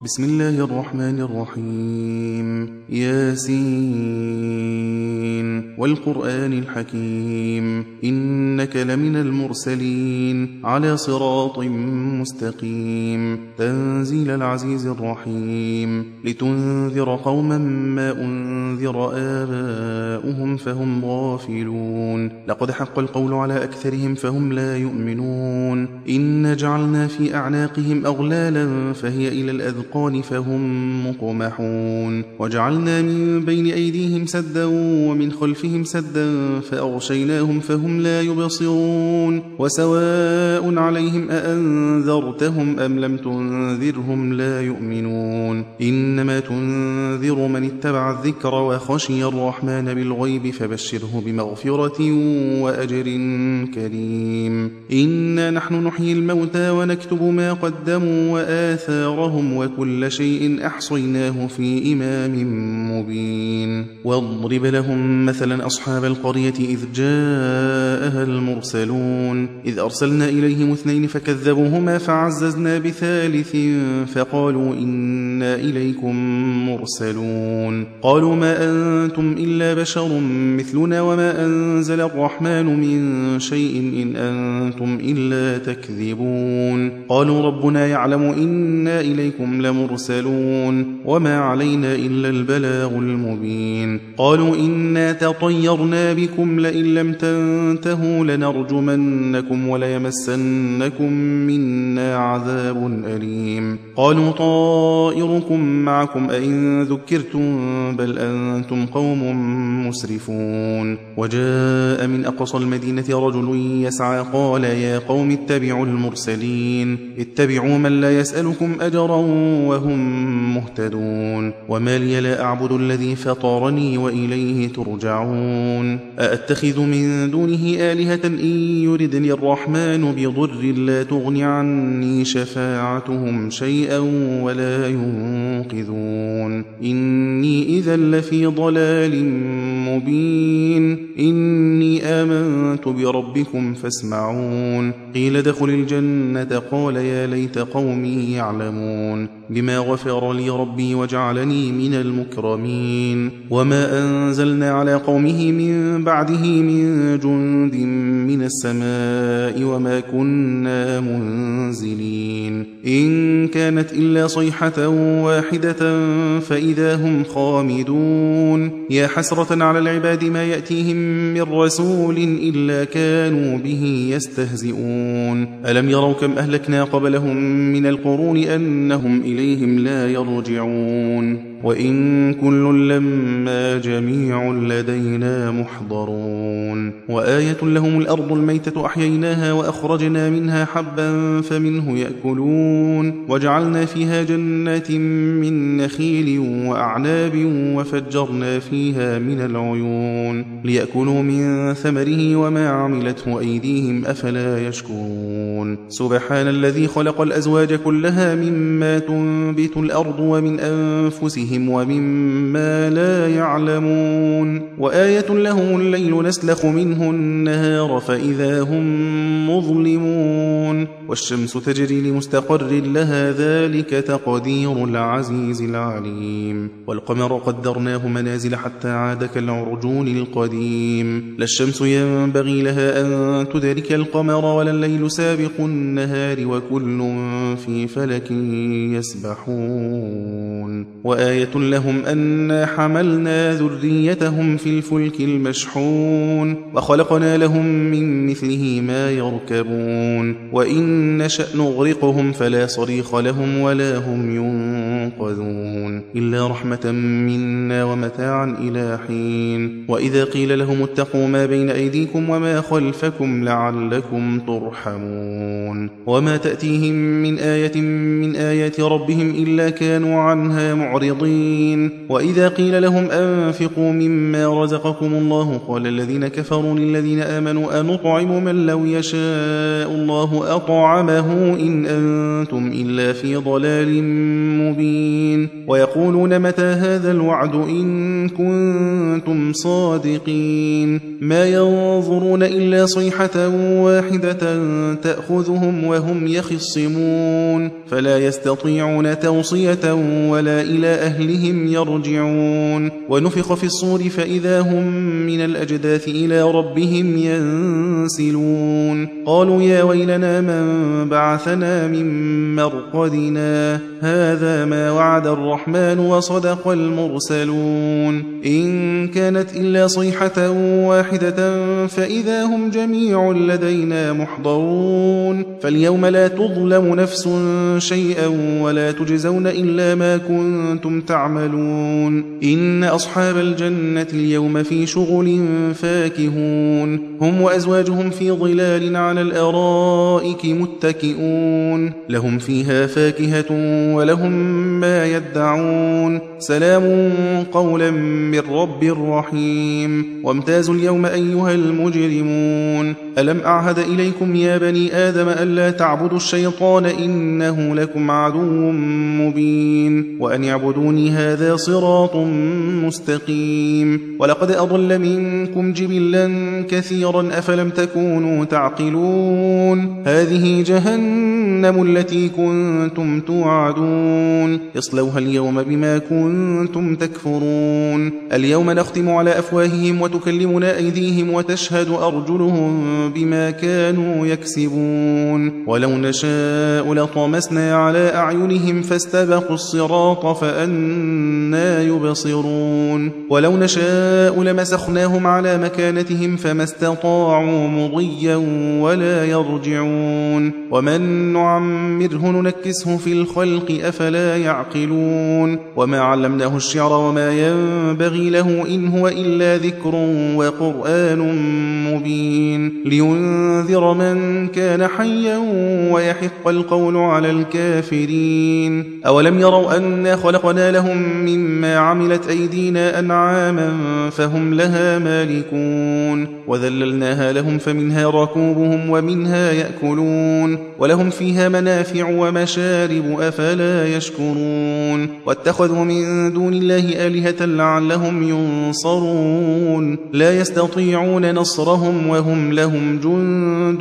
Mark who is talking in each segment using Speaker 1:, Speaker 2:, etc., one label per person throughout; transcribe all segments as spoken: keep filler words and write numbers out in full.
Speaker 1: بسم الله الرحمن الرحيم. ياسين والقرآن الحكيم إنك لمن المرسلين على صراط مستقيم تنزيل العزيز الرحيم لتنذر قوما ما أنذر آباؤهم فهم غافلون لقد حق القول على أكثرهم فهم لا يؤمنون إن جعلنا في أعناقهم أغلالا فهي إلى الأذقان فهم مقمحون وجعلنا من بين أيديهم سدا ومن خلفهم سدا فأغشيناهم فهم لا يبصرون وسواء عليهم أأنذرتهم أم لم تنذرهم لا يؤمنون إنما تنذر من اتبع الذكر وخشي الرحمن بالغيب فبشره بمغفرة وأجر كريم إنا نحن نحيي الموتى ونكتب ما قدموا وآثارهم وكل شيء أحصيناه في إمام مبين واضرب لهم مثلا أصحاب القرية إذ جاءها المرسلون إذ أرسلنا إليهم اثنين فكذبوهما فعززنا بثالث فقالوا إنا إليكم مرسلون قالوا ما أنتم إلا بشر مثلنا وما أنزل الرحمن من شيء إن أنتم إلا تكذبون قالوا ربنا يعلم إنا إليكم لمرسلون وما علينا إلا البلاغ المبين قالوا إنا تطيرنا بكم لئن لم تنتهوا لنرجمنكم وليمسنكم منا عذاب أليم قالوا طائركم معكم أئن ذكرتم بل أنتم قوم مسرفون وجاء من أقصى المدينة رجل يسعى قال يا قوم اتبعوا المرسلين اتبعوا من لا يسألكم أجرا وهم مهتدون وما لي لا أعبد الذي فطرني وإليه ترجعون أأتخذ من دونه آلهة إن يردني الرحمن بضر لا تغن عني شفاعتهم شيئا ولا ينقذون إني إذا لفي ضلال مبين إني آمنت بربكم فاسمعون قيل ادخل الجنة قال يا ليت قومي يعلمون بما غفر لي ربي وجعلني من المكرمين وما أنزلنا على قومه من بعده من جند من السماء وما كنا منزلين إن كانت إلا صيحة واحدة فإذا هم خامدون يا حسرة على العباد ما يأتيهم من رسول إلا كانوا به يستهزئون ألم يروا كم أهلكنا قبلهم من القرون أنهم إليهم لا يرجعون وإن كل لما جميع لدينا محضرون وآية لهم الأرض الميتة أحييناها وأخرجنا منها حبا فمنه يأكلون وجعلنا فيها جنات من نخيل وأعناب وفجرنا فيها من العيون ليأكلوا من ثمره وما عملته أيديهم أفلا يشكرون سبحان الذي خلق الأزواج كلها مما تنبت الأرض ومن أنفسهم ومما لا يعلمون وآية لهم الليل نسلخ منه النهار فإذا هم مظلمون والشمس تجري لمستقر لها ذلك تقدير العزيز العليم والقمر قدرناه منازل حتى عاد كالعرجون القديم لا الشمس ينبغي لها أن تدرك القمر ولا الليل سابق النهار وكل في فلك يسبحون وآية لهم أنا حملنا ذريتهم في الفلك المشحون وخلقنا لهم من مثله ما يركبون وإن نشأ نغرقهم فلا صريخ لهم ولا هم ينقذون إلا رحمة منا ومتاعا إلى حين وإذا قيل لهم اتقوا ما بين أيديكم وما خلفكم لعلكم ترحمون وما تأتيهم من آية من آيات ربهم إلا كانوا عنها معرضين وإذا قيل لهم أنفقوا مما رزقكم الله قال الذين كفروا للذين آمنوا أنطعم من لو يشاء الله أطعمه إن أنتم إلا في ضلال مبين ويقولون متى هذا الوعد إن كنتم صادقين ما ينظرون إلا صيحة واحدة تأخذهم وهم يخصمون فلا يستطيعون توصية ولا إلى أهلهم يرجعون ونفخ في الصور فإذا هم من الأجداث إلى ربهم ينسلون قالوا يا ويلنا من بعثنا من مرقدنا هذا ما وعد الرحمن وصدق المرسلون إن كانت إلا صيحة واحدة فإذا هم جميع لدينا محضرون فاليوم لا تظلم نفس شيئا ولا تجزون إلا ما كنتم تعملون إن أصحاب الجنة اليوم في شغل فاكهون هم وأزواجهم في ظلال على الأرائك متكئون لهم فيها فاكهة ولهم ما يدعون سلام قولا من رب رحيم وامتازوا اليوم أيها المجرمون ألم أعهد إليكم يا بني آدم ألا تعبدوا الشيطان إنه لكم عدو مبين وأن يعبدوني هذا صراط مستقيم ولقد أضل منكم جبلا كثيرا أفلم تكونوا تعقلون هذه جهنم التي كنتم توعدون اصلوها اليوم بما كنتم تكفرون اليوم نختم على أفواههم وتكلمنا أيديهم وتشهد أرجلهم بما كانوا يكسبون ولو نشاء لطمسنا على أعينهم فاستبقوا الصراط فأنى يبصرون ولو نشاء لمسخناهم على مكانتهم فما استطاعوا مضيا ولا يرجعون ومن نعمره ننكسه في الخلق أفلا يعقلون وما علمناه الشعر وما ينبغي له إن هو إلا ذكر وقرآن مبين لينذر من كان حيا ويحق القول على الكافرين أولم يروا أنا خلقنا لهم مما عملت أيدينا أنعاما فهم لها مالكون وذللناها لهم فمنها ركوبهم ومنها يأكلون ولهم فيها منافع ومشارب أفلا يشكرون واتخذوا من دون الله آلهة لعلهم ينصرون لا يستطيعون نصرهم وهم لهم جند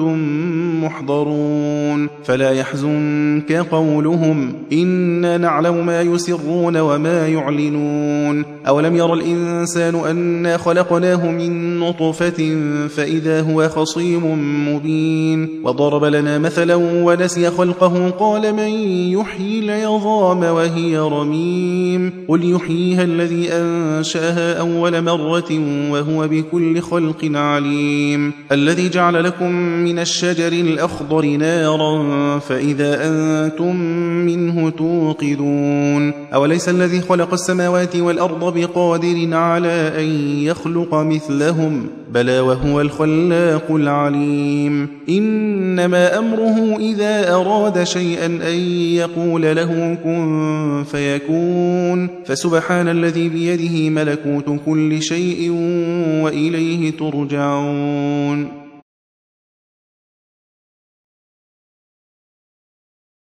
Speaker 1: محضرون فلا يحزنك قولهم إنا نعلم ما يسرون وما يعلنون أولم ير الإنسان أنا خلقناه من نطفة فإذا هو خصيم مبين وضرب لنا مثلا ونسي خلقه قال من يحيي العظام وهي رميم قل يحييها الذي أنشأها أول مرة وهو بكل خلق عليم الذي جعل لكم من الشجر الأخضر نارا فإذا أنتم منه توقدون أوليس الذي خلق السماوات والأرض بقادر على أن يخلق مثلهم بلى وهو الخلاق العليم إنما أمره إذا أراد شيئا أن يقول له كن فيكون فسبحان الذي بيده ملكوت كل شيء وإليه ترجعون